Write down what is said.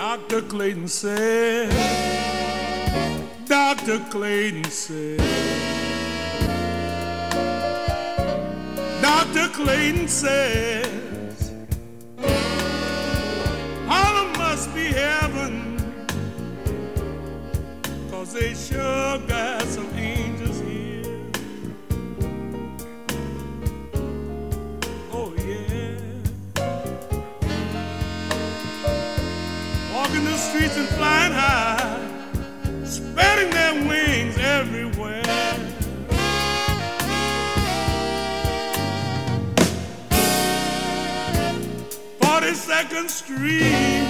Dr. Clayton said, Dr. Clayton said, Dr. Clayton says, Harlem must be heaven, 'cause they sure got some angels here. Oh yeah. Walking the streets and flying high, spreading their wings everywhere. 42nd Street